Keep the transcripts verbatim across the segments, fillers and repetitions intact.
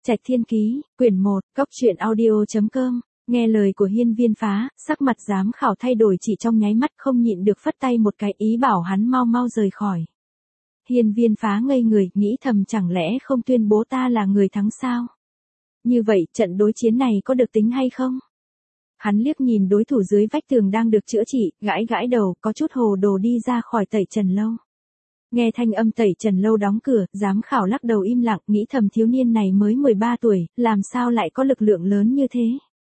Trạch Thiên Ký, quyển một, cốc truyện audio chấm com. Nghe lời của Hiên Viên Phá, sắc mặt giám khảo thay đổi chỉ trong nháy mắt, không nhịn được phất tay một cái ý bảo hắn mau mau rời khỏi. Hiên Viên Phá ngây người, nghĩ thầm chẳng lẽ không tuyên bố ta là người thắng sao? Như vậy, trận đối chiến này có được tính hay không? Hắn liếc nhìn đối thủ dưới vách tường đang được chữa trị, gãi gãi đầu, có chút hồ đồ đi ra khỏi tẩy trần lâu. Nghe thanh âm tẩy trần lâu đóng cửa, giám khảo lắc đầu im lặng, nghĩ thầm thiếu niên này mới mười ba tuổi, làm sao lại có lực lượng lớn như thế?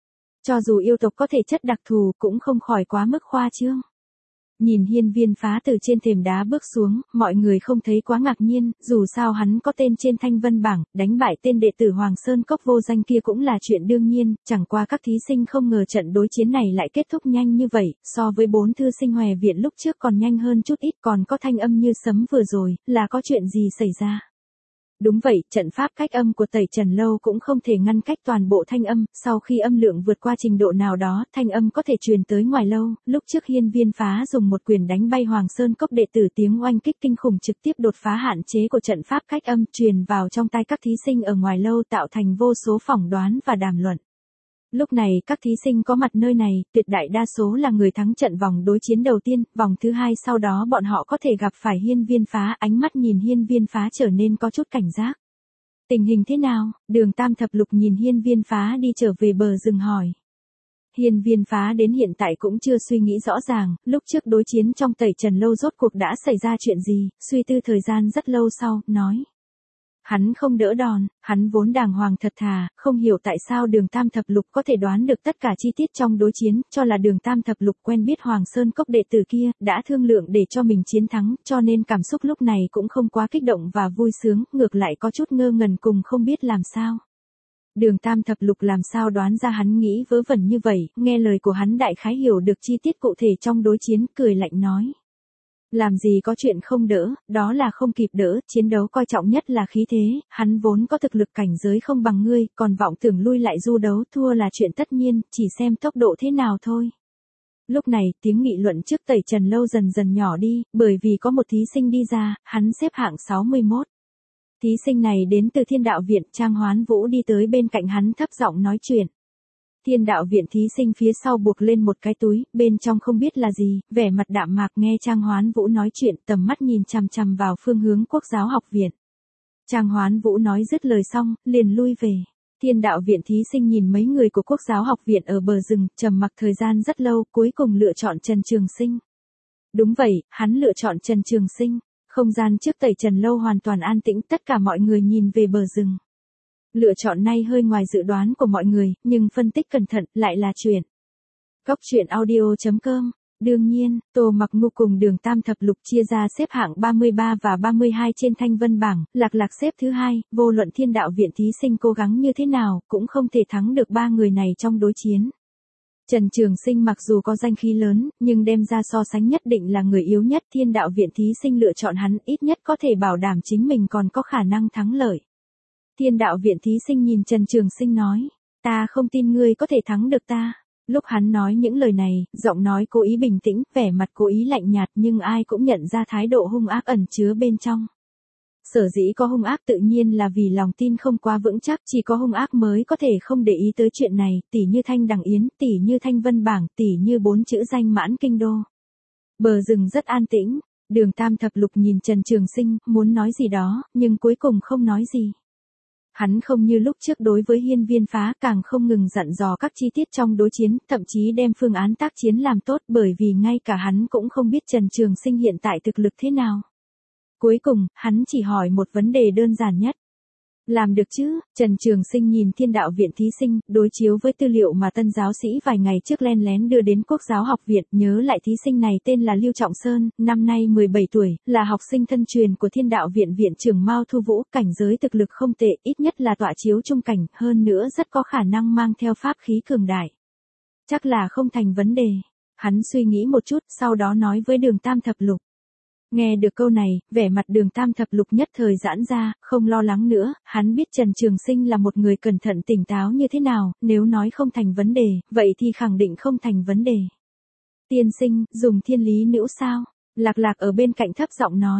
Cho dù yêu tộc có thể chất đặc thù cũng không khỏi quá mức khoa trương. Nhìn Hiên Viên Phá từ trên thềm đá bước xuống, mọi người không thấy quá ngạc nhiên, dù sao hắn có tên trên thanh vân bảng, đánh bại tên đệ tử Hoàng Sơn Cốc vô danh kia cũng là chuyện đương nhiên, chẳng qua các thí sinh không ngờ trận đối chiến này lại kết thúc nhanh như vậy, so với bốn thư sinh Hòe Viện lúc trước còn nhanh hơn chút ít, còn có thanh âm như sấm vừa rồi, là có chuyện gì xảy ra? Đúng vậy, trận pháp cách âm của tẩy trần lâu cũng không thể ngăn cách toàn bộ thanh âm, sau khi âm lượng vượt qua trình độ nào đó, thanh âm có thể truyền tới ngoài lâu, lúc trước Hiên Viên Phá dùng một quyền đánh bay Hoàng Sơn Cốc đệ tử, tiếng oanh kích kinh khủng trực tiếp đột phá hạn chế của trận pháp cách âm, truyền vào trong tai các thí sinh ở ngoài lâu, tạo thành vô số phỏng đoán và đàm luận. Lúc này các thí sinh có mặt nơi này, tuyệt đại đa số là người thắng trận vòng đối chiến đầu tiên, vòng thứ hai sau đó bọn họ có thể gặp phải Hiên Viên Phá, ánh mắt nhìn Hiên Viên Phá trở nên có chút cảnh giác. Tình hình thế nào? Đường Tam Thập Lục nhìn Hiên Viên Phá đi trở về bờ rừng hỏi. Hiên Viên Phá đến hiện tại cũng chưa suy nghĩ rõ ràng, lúc trước đối chiến trong tẩy trần lâu rốt cuộc đã xảy ra chuyện gì, suy tư thời gian rất lâu sau, nói. Hắn không đỡ đòn, hắn vốn đàng hoàng thật thà, không hiểu tại sao Đường Tam Thập Lục có thể đoán được tất cả chi tiết trong đối chiến, cho là Đường Tam Thập Lục quen biết Hoàng Sơn Cốc đệ tử kia, đã thương lượng để cho mình chiến thắng, cho nên cảm xúc lúc này cũng không quá kích động và vui sướng, ngược lại có chút ngơ ngẩn cùng không biết làm sao. Đường Tam Thập Lục làm sao đoán ra hắn nghĩ vớ vẩn như vậy, nghe lời của hắn đại khái hiểu được chi tiết cụ thể trong đối chiến, cười lạnh nói. Làm gì có chuyện không đỡ, đó là không kịp đỡ, chiến đấu coi trọng nhất là khí thế, hắn vốn có thực lực cảnh giới không bằng ngươi, còn vọng tưởng lui lại du đấu, thua là chuyện tất nhiên, chỉ xem tốc độ thế nào thôi. Lúc này, tiếng nghị luận trước tẩy trần lâu dần dần nhỏ đi, bởi vì có một thí sinh đi ra, hắn xếp hạng sáu mươi mốt. Thí sinh này đến từ Thiên Đạo Viện, Trang Hoán Vũ đi tới bên cạnh hắn thấp giọng nói chuyện. Thiên Đạo Viện thí sinh phía sau buộc lên một cái túi, bên trong không biết là gì, vẻ mặt đạm mạc nghe Trang Hoán Vũ nói chuyện, tầm mắt nhìn chằm chằm vào phương hướng Quốc Giáo Học Viện. Trang Hoán Vũ nói dứt lời xong, liền lui về. Thiên Đạo Viện thí sinh nhìn mấy người của Quốc Giáo Học Viện ở bờ rừng, trầm mặc thời gian rất lâu, cuối cùng lựa chọn Trần Trường Sinh. Đúng vậy, hắn lựa chọn Trần Trường Sinh. Không gian trước tẩy trần lâu hoàn toàn an tĩnh, tất cả mọi người nhìn về bờ rừng. Lựa chọn này hơi ngoài dự đoán của mọi người, nhưng phân tích cẩn thận, lại là chuyện. Cốc truyện audio chấm com. Đương nhiên, Tô Mặc Ngu cùng Đường Tam Thập Lục chia ra xếp hạng ba mươi ba và ba mươi hai trên thanh vân bảng, Lạc Lạc xếp thứ hai, vô luận Thiên Đạo Viện thí sinh cố gắng như thế nào, cũng không thể thắng được ba người này trong đối chiến. Trần Trường Sinh mặc dù có danh khí lớn, nhưng đem ra so sánh nhất định là người yếu nhất, Thiên Đạo Viện thí sinh lựa chọn hắn, ít nhất có thể bảo đảm chính mình còn có khả năng thắng lợi. Thiên Đạo Viện thí sinh nhìn Trần Trường Sinh nói, ta không tin ngươi có thể thắng được ta. Lúc hắn nói những lời này, giọng nói cố ý bình tĩnh, vẻ mặt cố ý lạnh nhạt, nhưng ai cũng nhận ra thái độ hung ác ẩn chứa bên trong. Sở dĩ có hung ác tự nhiên là vì lòng tin không quá vững chắc, chỉ có hung ác mới có thể không để ý tới chuyện này, tỉ như Thanh Đằng Yến, tỉ như Thanh Vân Bảng, tỉ như bốn chữ danh mãn kinh đô. Bờ rừng rất an tĩnh, Đường Tam Thập Lục nhìn Trần Trường Sinh, muốn nói gì đó, nhưng cuối cùng không nói gì. Hắn không như lúc trước đối với Hiên Viên Phá, càng không ngừng dặn dò các chi tiết trong đối chiến, thậm chí đem phương án tác chiến làm tốt, bởi vì ngay cả hắn cũng không biết Trần Trường Sinh hiện tại thực lực thế nào. Cuối cùng, hắn chỉ hỏi một vấn đề đơn giản nhất. Làm được chứ? Trần Trường Sinh nhìn Thiên Đạo Viện thí sinh, đối chiếu với tư liệu mà tân giáo sĩ vài ngày trước len lén đưa đến Quốc Giáo Học Viện, nhớ lại thí sinh này tên là Lưu Trọng Sơn, năm nay mười bảy tuổi, là học sinh thân truyền của Thiên Đạo Viện Viện trưởng Mao Thu Vũ, cảnh giới thực lực không tệ, ít nhất là tọa chiếu trung cảnh, hơn nữa rất có khả năng mang theo pháp khí cường đại. Chắc là không thành vấn đề. Hắn suy nghĩ một chút, sau đó nói với Đường Tam Thập Lục. Nghe được câu này, vẻ mặt Đường Tam Thập Lục nhất thời giãn ra, không lo lắng nữa, hắn biết Trần Trường Sinh là một người cẩn thận tỉnh táo như thế nào, nếu nói không thành vấn đề, vậy thì khẳng định không thành vấn đề. Tiên sinh, dùng thiên lý nữ sao? Lạc Lạc ở bên cạnh thấp giọng nói.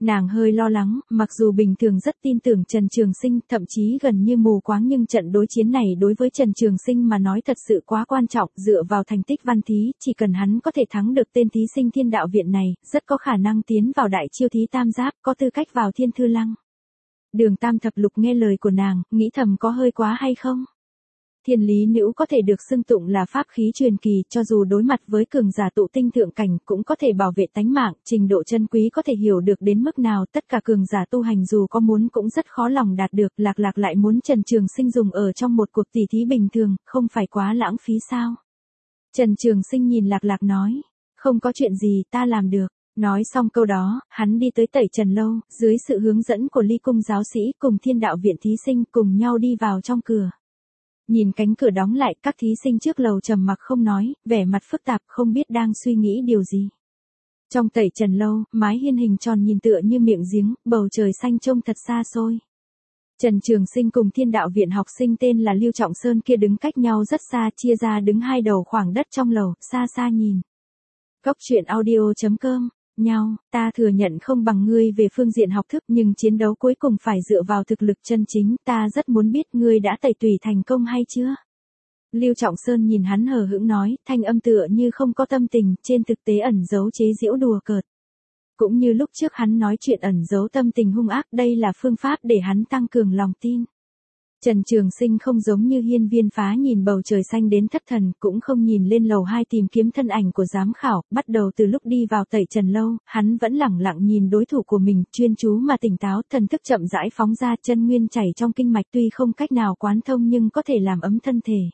Nàng hơi lo lắng, mặc dù bình thường rất tin tưởng Trần Trường Sinh, thậm chí gần như mù quáng, nhưng trận đối chiến này đối với Trần Trường Sinh mà nói thật sự quá quan trọng, dựa vào thành tích văn thí, chỉ cần hắn có thể thắng được tên thí sinh Thiên Đạo Viện này, rất có khả năng tiến vào đại chiêu thí tam giáp, có tư cách vào Thiên Thư Lăng. Đường Tam Thập Lục nghe lời của nàng, nghĩ thầm có hơi quá hay không? Thiên lý nữ có thể được xưng tụng là pháp khí truyền kỳ, cho dù đối mặt với cường giả tụ tinh thượng cảnh cũng có thể bảo vệ tánh mạng, trình độ chân quý có thể hiểu được đến mức nào, tất cả cường giả tu hành dù có muốn cũng rất khó lòng đạt được, Lạc Lạc lại muốn Trần Trường Sinh dùng ở trong một cuộc tỷ thí bình thường, không phải quá lãng phí sao? Trần Trường Sinh nhìn Lạc Lạc nói, không có chuyện gì, ta làm được. Nói xong câu đó, hắn đi tới Tẩy Trần Lâu, dưới sự hướng dẫn của Ly Cung giáo sĩ cùng Thiên Đạo Viện thí sinh cùng nhau đi vào trong cửa. Nhìn cánh cửa đóng lại, các thí sinh trước lầu trầm mặc không nói, vẻ mặt phức tạp không biết đang suy nghĩ điều gì. Trong Tẩy Trần Lâu, mái hiên hình tròn nhìn tựa như miệng giếng, bầu trời xanh trông thật xa xôi. Trần Trường Sinh cùng Thiên Đạo Viện học sinh tên là Lưu Trọng Sơn kia đứng cách nhau rất xa, chia ra đứng hai đầu khoảng đất trong lầu, xa xa nhìn. Cốc truyện audio chấm com nhau, ta thừa nhận không bằng ngươi về phương diện học thức, nhưng chiến đấu cuối cùng phải dựa vào thực lực chân chính, ta rất muốn biết ngươi đã tẩy tùy thành công hay chưa. Lưu Trọng Sơn nhìn hắn hờ hững nói, thanh âm tựa như không có tâm tình, trên thực tế ẩn giấu chế giễu đùa cợt. Cũng như lúc trước hắn nói chuyện ẩn giấu tâm tình hung ác, đây là phương pháp để hắn tăng cường lòng tin. Trần Trường Sinh không giống như Hiên Viên Phá nhìn bầu trời xanh đến thất thần, cũng không nhìn lên lầu hai tìm kiếm thân ảnh của giám khảo, bắt đầu từ lúc đi vào Tẩy Trần Lâu, hắn vẫn lẳng lặng nhìn đối thủ của mình, chuyên chú mà tỉnh táo, thần thức chậm rãi phóng ra, chân nguyên chảy trong kinh mạch tuy không cách nào quán thông nhưng có thể làm ấm thân thể.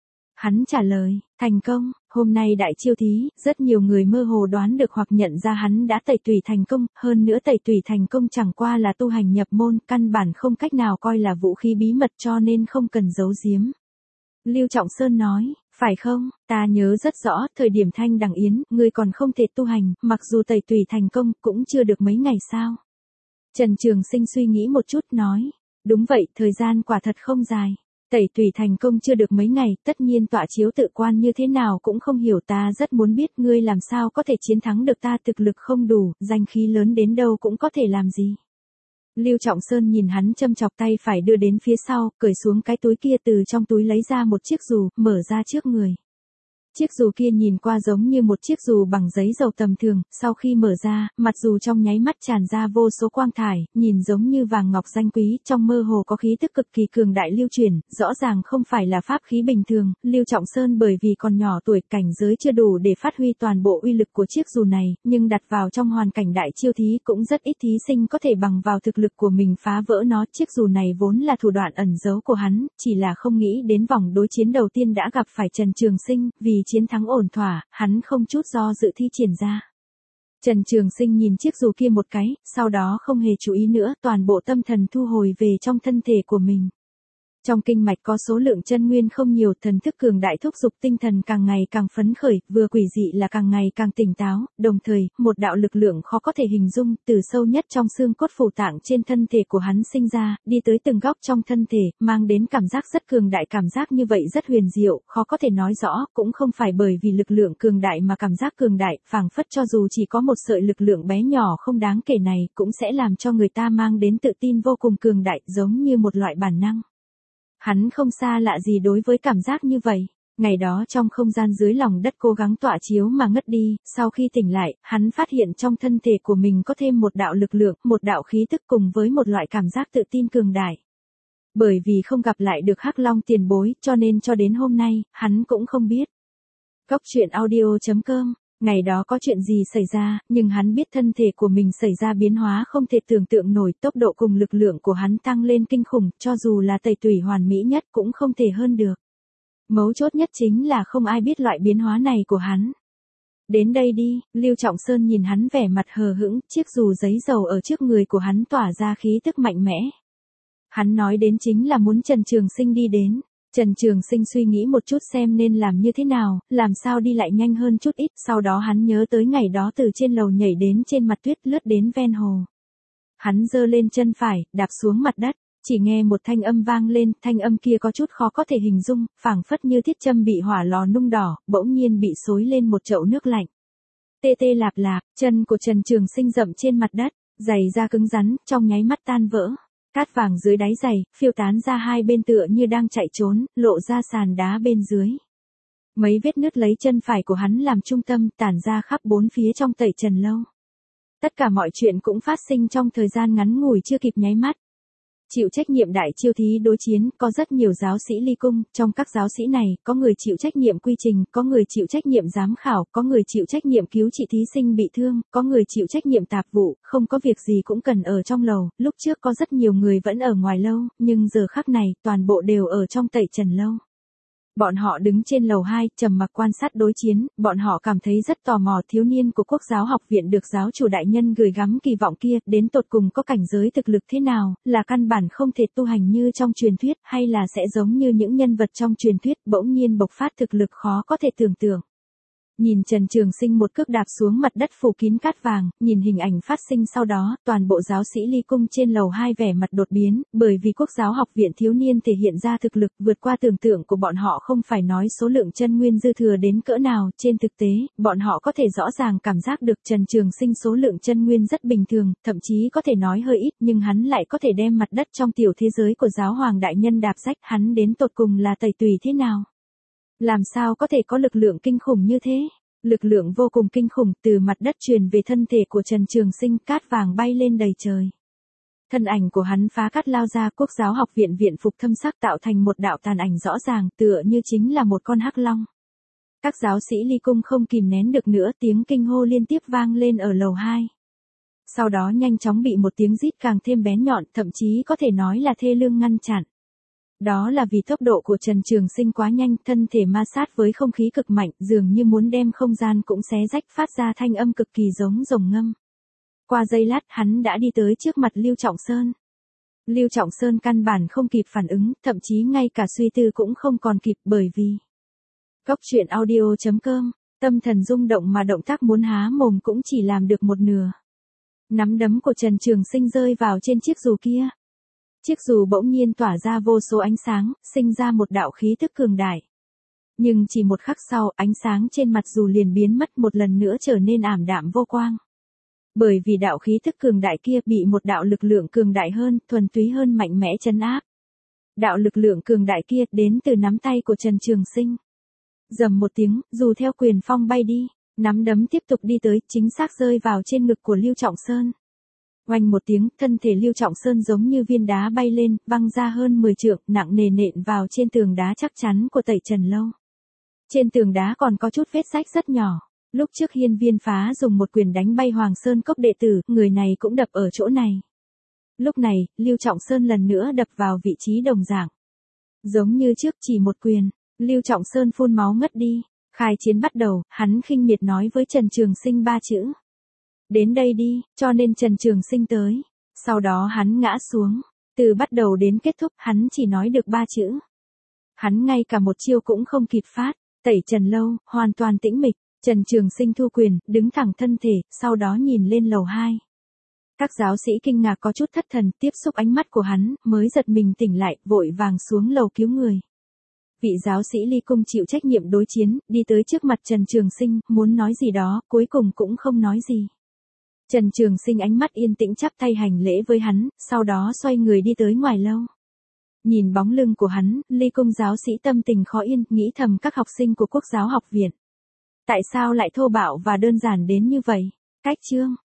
Hắn trả lời, thành công, hôm nay đại chiêu thí, rất nhiều người mơ hồ đoán được hoặc nhận ra hắn đã tẩy tùy thành công, hơn nữa tẩy tùy thành công chẳng qua là tu hành nhập môn, căn bản không cách nào coi là vũ khí bí mật cho nên không cần giấu giếm. Lưu Trọng Sơn nói, phải không, ta nhớ rất rõ, thời điểm Thanh Đằng Yến, ngươi còn không thể tu hành, mặc dù tẩy tùy thành công, cũng chưa được mấy ngày sao. Trần Trường Sinh suy nghĩ một chút nói, đúng vậy, thời gian quả thật không dài. Tẩy tùy thành công chưa được mấy ngày, tất nhiên tọa chiếu tự quan như thế nào cũng không hiểu, ta rất muốn biết ngươi làm sao có thể chiến thắng được ta, thực lực không đủ, danh khí lớn đến đâu cũng có thể làm gì. Lưu Trọng Sơn nhìn hắn châm chọc, tay phải đưa đến phía sau, cởi xuống cái túi kia, từ trong túi lấy ra một chiếc dù, mở ra trước người. Chiếc dù kia nhìn qua giống như một chiếc dù bằng giấy dầu tầm thường, sau khi mở ra, mặt dù trong nháy mắt tràn ra vô số quang thải, nhìn giống như vàng ngọc danh quý, trong mơ hồ có khí tức cực kỳ cường đại lưu truyền, rõ ràng không phải là pháp khí bình thường. Lưu Trọng Sơn bởi vì còn nhỏ tuổi, cảnh giới chưa đủ để phát huy toàn bộ uy lực của chiếc dù này, nhưng đặt vào trong hoàn cảnh đại chiêu thí cũng rất ít thí sinh có thể bằng vào thực lực của mình phá vỡ nó. Chiếc dù này vốn là thủ đoạn ẩn giấu của hắn, chỉ là không nghĩ đến vòng đối chiến đầu tiên đã gặp phải Trần Trường Sinh, vì chiến thắng ổn thỏa, hắn không chút do dự thi triển ra. Trần Trường Sinh nhìn chiếc dù kia một cái, sau đó không hề chú ý nữa, toàn bộ tâm thần thu hồi về trong thân thể của mình. Trong kinh mạch có số lượng chân nguyên không nhiều, thần thức cường đại thúc giục tinh thần càng ngày càng phấn khởi, vừa quỷ dị là càng ngày càng tỉnh táo, đồng thời, một đạo lực lượng khó có thể hình dung, từ sâu nhất trong xương cốt phủ tạng trên thân thể của hắn sinh ra, đi tới từng góc trong thân thể, mang đến cảm giác rất cường đại, cảm giác như vậy rất huyền diệu, khó có thể nói rõ, cũng không phải bởi vì lực lượng cường đại mà cảm giác cường đại, phảng phất cho dù chỉ có một sợi lực lượng bé nhỏ không đáng kể này, cũng sẽ làm cho người ta mang đến tự tin vô cùng cường đại, giống như một loại bản năng. Hắn không xa lạ gì đối với cảm giác như vậy. Ngày đó trong không gian dưới lòng đất cố gắng tọa chiếu mà ngất đi, sau khi tỉnh lại, hắn phát hiện trong thân thể của mình có thêm một đạo lực lượng, một đạo khí tức cùng với một loại cảm giác tự tin cường đại. Bởi vì không gặp lại được Hắc Long tiền bối, cho nên cho đến hôm nay, hắn cũng không biết. Cốc truyện audio chấm com Ngày đó có chuyện gì xảy ra, nhưng hắn biết thân thể của mình xảy ra biến hóa không thể tưởng tượng nổi, tốc độ cùng lực lượng của hắn tăng lên kinh khủng, cho dù là tẩy tủy hoàn mỹ nhất cũng không thể hơn được. Mấu chốt nhất chính là không ai biết loại biến hóa này của hắn. Đến đây đi, Lưu Trọng Sơn nhìn hắn vẻ mặt hờ hững, chiếc dù giấy dầu ở trước người của hắn tỏa ra khí tức mạnh mẽ. Hắn nói đến chính là muốn Trần Trường Sinh đi đến. Trần Trường Sinh suy nghĩ một chút xem nên làm như thế nào, làm sao đi lại nhanh hơn chút ít, sau đó hắn nhớ tới ngày đó từ trên lầu nhảy đến trên mặt tuyết lướt đến ven hồ. Hắn giơ lên chân phải, đạp xuống mặt đất, chỉ nghe một thanh âm vang lên, thanh âm kia có chút khó có thể hình dung, phảng phất như thiết châm bị hỏa lò nung đỏ, bỗng nhiên bị xối lên một chậu nước lạnh. Tê tê lạp lạp, chân của Trần Trường Sinh dậm trên mặt đất. Giày da cứng rắn, trong nháy mắt tan vỡ. Cát vàng dưới đáy giày, phiêu tán ra hai bên tựa như đang chạy trốn, lộ ra sàn đá bên dưới. Mấy vết nứt lấy chân phải của hắn làm trung tâm, tản ra khắp bốn phía trong Tẩy Trần Lâu. Tất cả mọi chuyện cũng phát sinh trong thời gian ngắn ngủi chưa kịp nháy mắt. Chịu trách nhiệm đại chiêu thí đối chiến, có rất nhiều giáo sĩ ly cung, trong các giáo sĩ này, có người chịu trách nhiệm quy trình, có người chịu trách nhiệm giám khảo, có người chịu trách nhiệm cứu trị thí sinh bị thương, có người chịu trách nhiệm tạp vụ, không có việc gì cũng cần ở trong lầu, lúc trước có rất nhiều người vẫn ở ngoài lâu, nhưng giờ khắc này, toàn bộ đều ở trong Tẩy Trần Lâu. Bọn họ đứng trên lầu hai, trầm mặc quan sát đối chiến, bọn họ cảm thấy rất tò mò thiếu niên của Quốc giáo học viện được giáo chủ đại nhân gửi gắm kỳ vọng kia, đến tột cùng có cảnh giới thực lực thế nào, là căn bản không thể tu hành như trong truyền thuyết, hay là sẽ giống như những nhân vật trong truyền thuyết, bỗng nhiên bộc phát thực lực khó có thể tưởng tượng. Nhìn Trần Trường Sinh một cước đạp xuống mặt đất phủ kín cát vàng, nhìn hình ảnh phát sinh sau đó, toàn bộ giáo sĩ ly cung trên lầu hai vẻ mặt đột biến, bởi vì Quốc giáo học viện thiếu niên thể hiện ra thực lực vượt qua tưởng tượng của bọn họ, không phải nói số lượng chân nguyên dư thừa đến cỡ nào, trên thực tế, bọn họ có thể rõ ràng cảm giác được Trần Trường Sinh số lượng chân nguyên rất bình thường, thậm chí có thể nói hơi ít, nhưng hắn lại có thể đem mặt đất trong tiểu thế giới của giáo hoàng đại nhân đạp rách, hắn đến tột cùng là tẩy tùy thế nào? Làm sao có thể có lực lượng kinh khủng như thế? Lực lượng vô cùng kinh khủng từ mặt đất truyền về thân thể của Trần Trường Sinh, cát vàng bay lên đầy trời. Thân ảnh của hắn phá cát lao ra, Quốc giáo học viện viện phục thâm sắc tạo thành một đạo tàn ảnh rõ ràng, tựa như chính là một con hắc long. Các giáo sĩ ly cung không kìm nén được nữa, tiếng kinh hô liên tiếp vang lên ở lầu hai. Sau đó nhanh chóng bị một tiếng rít càng thêm bén nhọn, thậm chí có thể nói là thê lương ngăn chặn. Đó là vì tốc độ của Trần Trường Sinh quá nhanh, thân thể ma sát với không khí cực mạnh, dường như muốn đem không gian cũng xé rách, phát ra thanh âm cực kỳ giống rồng ngâm. Qua giây lát, hắn đã đi tới trước mặt Lưu Trọng Sơn. Lưu Trọng Sơn căn bản không kịp phản ứng, thậm chí ngay cả suy tư cũng không còn kịp, bởi vì Cốc truyện audio chấm com, tâm thần rung động mà động tác muốn há mồm cũng chỉ làm được một nửa. Nắm đấm của Trần Trường Sinh rơi vào trên chiếc dù kia. Chiếc dù bỗng nhiên tỏa ra vô số ánh sáng, sinh ra một đạo khí tức cường đại. Nhưng chỉ một khắc sau, ánh sáng trên mặt dù liền biến mất, một lần nữa trở nên ảm đạm vô quang. Bởi vì đạo khí tức cường đại kia bị một đạo lực lượng cường đại hơn, thuần túy hơn mạnh mẽ trấn áp. Đạo lực lượng cường đại kia đến từ nắm tay của Trần Trường Sinh. Rầm một tiếng, dù theo quyền phong bay đi, nắm đấm tiếp tục đi tới, chính xác rơi vào trên ngực của Lưu Trọng Sơn. Oanh một tiếng, thân thể Lưu Trọng Sơn giống như viên đá bay lên, văng ra hơn mười trượng, nặng nề nện vào trên tường đá chắc chắn của Tẩy Trần Lâu. Trên tường đá còn có chút vết rách rất nhỏ. Lúc trước Hiên Viên Phá dùng một quyền đánh bay Hoàng Sơn Cốc đệ tử, người này cũng đập ở chỗ này. Lúc này, Lưu Trọng Sơn lần nữa đập vào vị trí đồng dạng. Giống như trước, chỉ một quyền, Lưu Trọng Sơn phun máu ngất đi. Khai chiến bắt đầu, hắn khinh miệt nói với Trần Trường Sinh ba chữ. Đến đây đi, cho nên Trần Trường Sinh tới. Sau đó hắn ngã xuống. Từ bắt đầu đến kết thúc hắn chỉ nói được ba chữ. Hắn ngay cả một chiêu cũng không kịp phát. Tẩy Trần Lâu, hoàn toàn tĩnh mịch. Trần Trường Sinh thu quyền, đứng thẳng thân thể, sau đó nhìn lên lầu hai. Các giáo sĩ kinh ngạc có chút thất thần, tiếp xúc ánh mắt của hắn, mới giật mình tỉnh lại, vội vàng xuống lầu cứu người. Vị giáo sĩ ly cung chịu trách nhiệm đối chiến, đi tới trước mặt Trần Trường Sinh, muốn nói gì đó, cuối cùng cũng không nói gì. Trần Trường Sinh ánh mắt yên tĩnh chắp tay hành lễ với hắn, sau đó xoay người đi tới ngoài lâu. Nhìn bóng lưng của hắn, ly cung giáo sĩ tâm tình khó yên, nghĩ thầm các học sinh của Quốc giáo học viện. Tại sao lại thô bạo và đơn giản đến như vậy? Cách chương